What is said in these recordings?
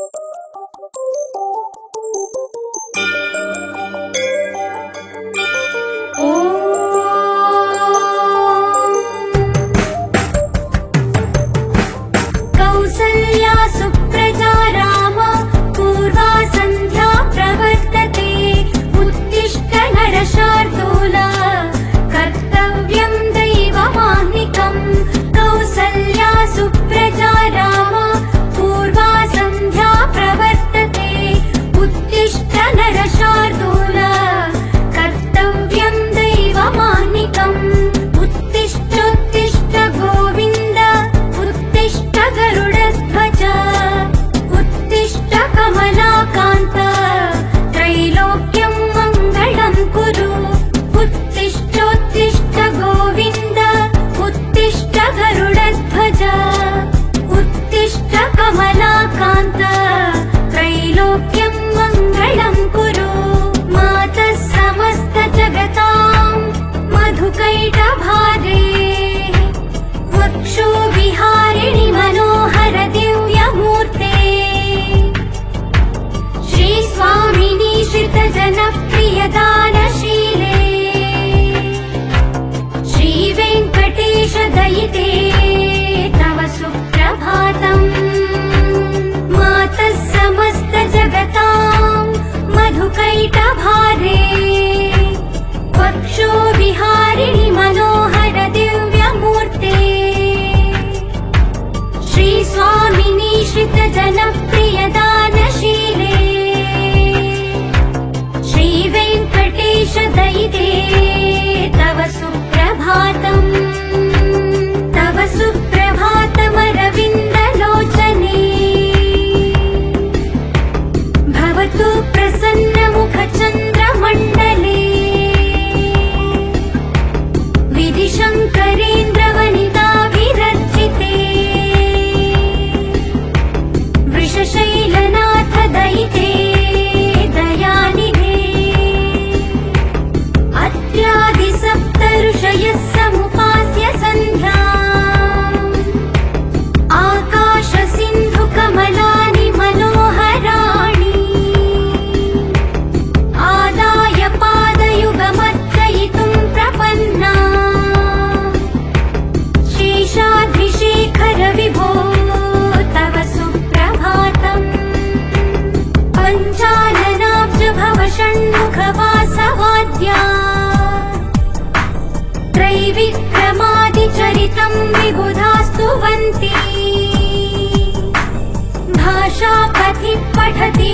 भाषापथि पठति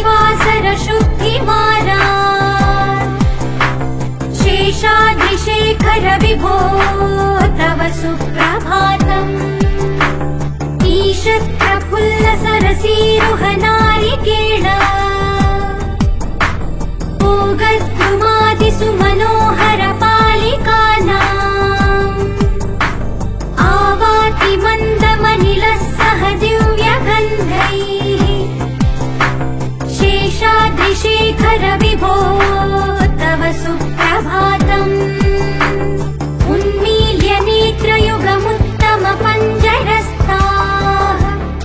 वासरशुद्धिमाना शेषाद्रिशेखर विभो तव सुप्रभातम्। ईषत् प्रफुल्ल सरसीरुहनारिकेण भोगद्रुमादिसु मनोहर पालिकानाम् आवाति मन्दमनिलः सह दिव्यगन्धैः शेषाद्रिशेखर विभो तव सुप्रभातम्। उन्मील्य नेत्रयुगमुत्तम पञ्जरस्थाः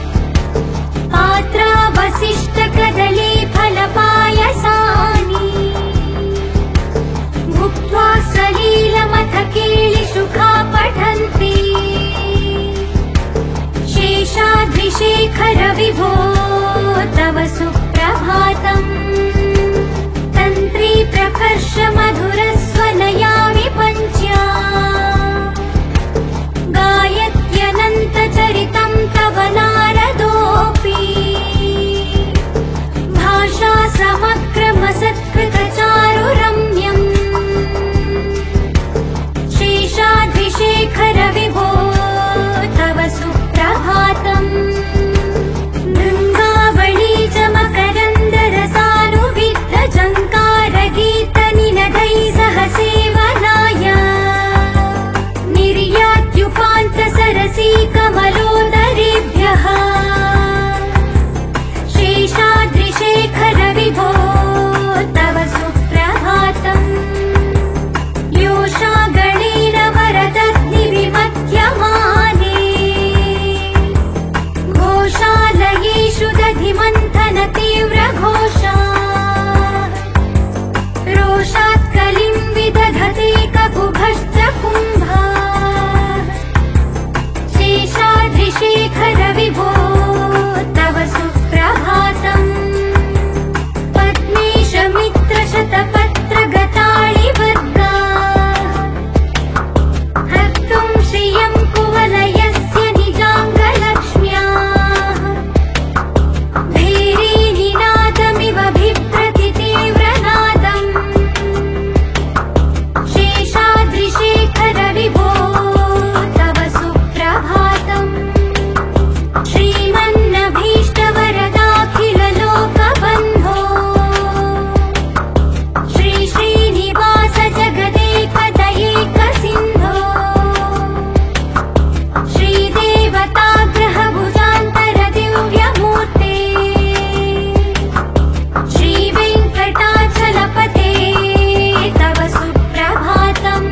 पात्रावशिष्ट कदली फलपायसानि भुक्त्वा सलीलमथ केलिशुखा पठन्ति शेषाद्रिशेखर विभो तव सुप्रभातम्। तन्त्री प्रकर्ष मधुरस्वनया विपञ्च्या गायत्यनन्तचरितं तव नारदोऽपि भाषा समग्रमसत्कृतचारुरम्यम् शेषाद्रिशेखर विभो तव सुप्रभातम्। भृङ्गावळी च मकरन्दरसानुविद्धझङ्कारगीतनिनदैः मन्थन तीव्रघोषा रोषात् कलिं विदधते ककुभश्च कुम्भा शेषाद्रिशेखर विभो तव सुप्रभातम् पद्मेश मित्र शतपत्र गताळि वर्गा हर्तुं श्रियं कुवलयस्य निजाङ्गलक्ष्म्याः भैरी निनादमिव बिभ्रति तीव्रनादम् शेषाद्रिशेखर विभो तव सुप्रभातम् श्रीमन्नभीष्टवरदाखिललोकबन्धो श्री श्रीनिवास जगदेकदयेकसिन्धो श्रीदेवताग्रहभुजान्तर दिव्यमूर्ते श्रीवेङ्कटाचलपते तव सुप्रभातम्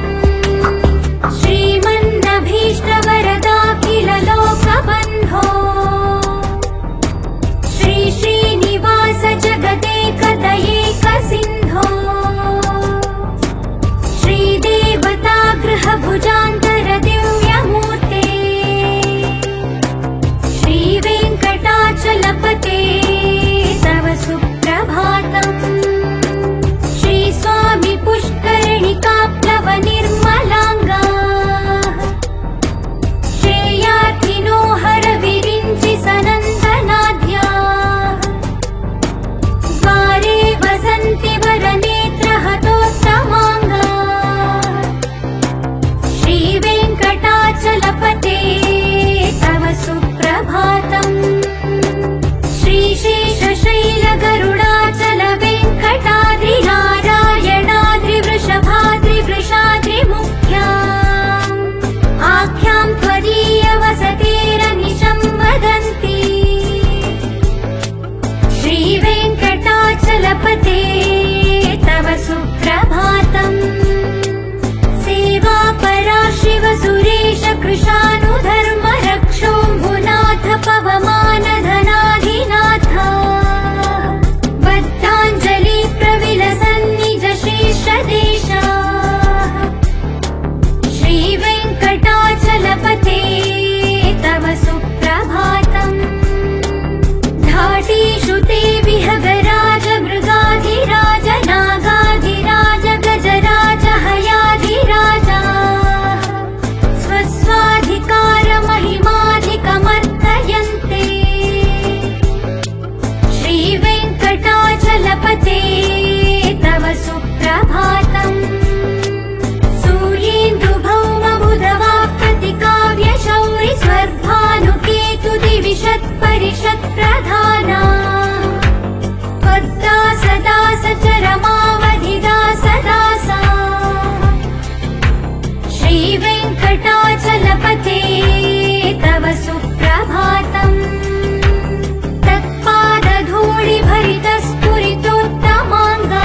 श्रीमन्नभीष्टवरदाखिललोकबन्धो श्री श्रीनिवास जगदेकदयेकसिन्धो श्रीदेवतागृहभुजान्तर दिव्यमूर्ते श्रीवेङ्कटाचलपते तव सुप्रभातम् श्रीस्वामी पुष्करणिकाप्लवनिर्मलाङ्गा श्रेयार्थिनो हरविरिञ्चि सनन्दनाद्या द्वारे वसन्ति वरनेत्रहतोत्तमाङ्गा श्रीवेङ्कटाचलपते तव सुप्रभातम् श्रीशेषशैलगरुडाचल वेङ्कटाद्रिनारायणाद्रिवृषभाद्रिवृषाद्रिमुख्या आख्यां त्वदीयवसतेरनिशं वदन्ति श्रीवेङ्कटाचलपते तव सुप्रभातम् सेवापरा शिव सुरेश कृशानुधर्म रक्षोऽम्बुनाथ पवमानधनाधिनाथ बद्धाञ्जलि प्रविलसन्निज शीर्षदेशा श्रीवेङ्कटाचलपते तव सुप्रभातम् धाटीषु ते विहगराज मृगाधिराज नागाधिराज गजराज हयाधिराजा स्वस्वाधिकारमहिमाधिकमर्तयन्ते श्रीवेङ्कटाचलपते तव सुप्रभातम् सूर्येन्दुभौमबुधवाप्रतिकाव्यशौरि स्वर्भानुकेतुदिविशत्परिषत्प्रधाना पद्दासदासचरमावधिदासदासा श्रीवेङ्कटाचलपते तव सुप्रभातम् तत्पादधूलिभरितस्फुरितोत्तमाङ्गा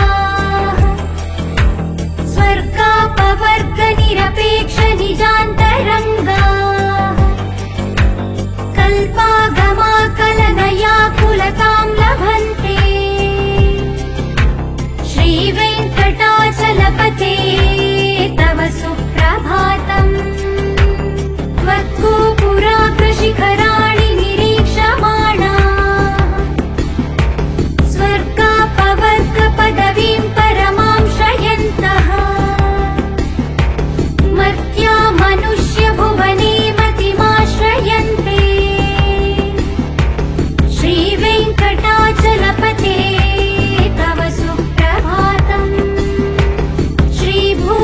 स्वर्गापवर्गनिरपेक्ष निजान्तरङ्गा कल्पागमाकलनयाकुलतां लभन्ते श्रीवेङ्कटाचलपते तव सुप्रभातम् त्वत्गोपुराग्रशिखराणि निरीक्षमाणा स्वर्गापवर्गपदवीं परमां श्रयन्तः मर्त्या मनुष्यभुवने मतिमाश्रयन्ते श्रीवेङ्कटाचलपते तव सुप्रभातम् श्रीभू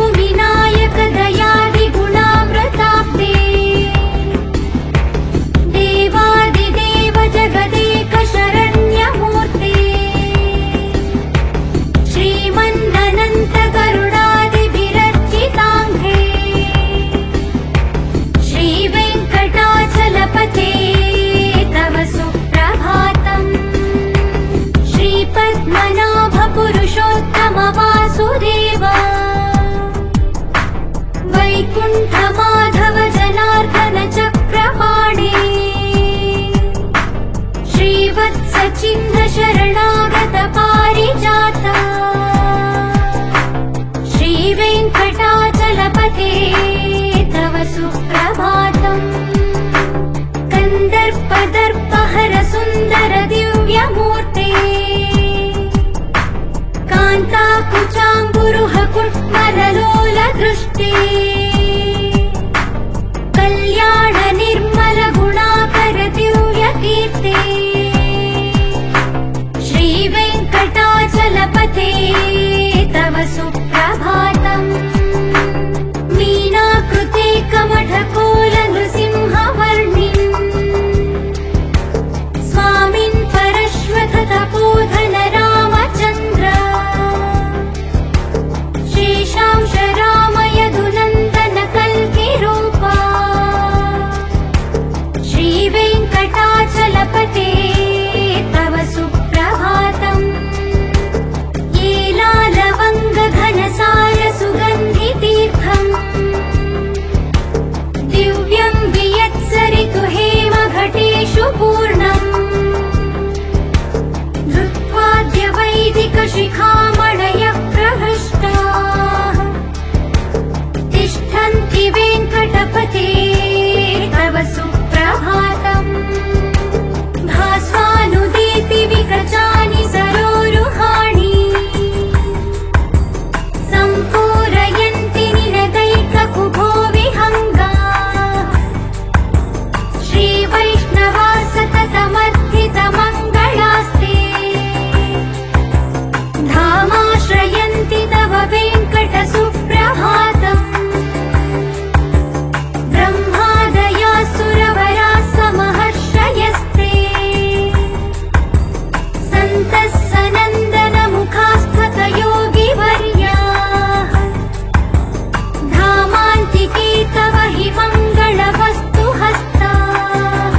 शिखामणयः प्रहृष्टाः तिष्ठन्ति वेङ्कटपते तव सुप्रभातम् भास्वानुदेति विकचानि सरोरुहाणि सम्पूरयन्ति निरदैककुभो विहङ्गाः श्रीवैष्णवा सततमर्थितमङ्गलास्ते धामाश्रयन्ति तव वेङ्कटसुप्रभातम् ब्रह्मादयासुरवराः समहर्षयस्ते सन्तः सनन्दनमुखास्तकयोगिवर्याः धामान्तिके तव हि मङ्गलवस्तु हस्ताः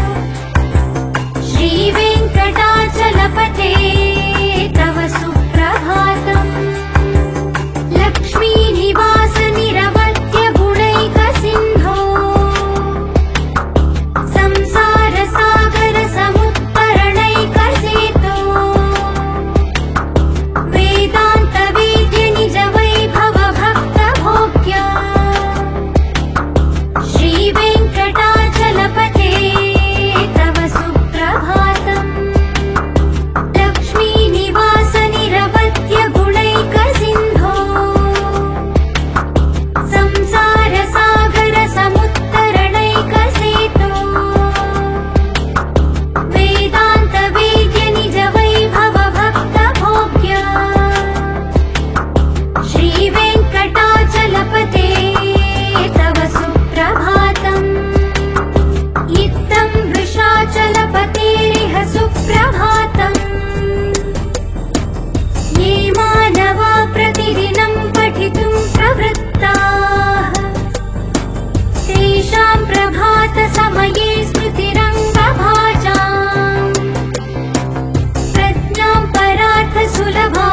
श्रीवेङ्कटाचलपते तव सुप्रभातम् लक्ष्मीनिवास निरवद्य गुणैकसिन्धो संसारसागर समुत्तरणैकसेतो वेदान्तवेद्य निज वैभव भक्तभोग्या श्रीवेङ्कटाचलपते तव सुप्रभातम् लक्ष्मीनिवास निरवद्य गुणैकसिन्धो संसारसागर समुत्तरणैकसेतो वेदान्तवेद्य निज वैभव भक्तभोग्या श्रीवेङ्कटाचलपते तव सुप्रभातम् इत्थं वृषाचलपतेरिह सुप्रभातम् ये मानवा प्रतिदिनं पठितुं प्रवृत्ताः तेषां प्रभातसमये स्मृतिरङ्गभाजाम् प्रज्ञां परार्थसुलभा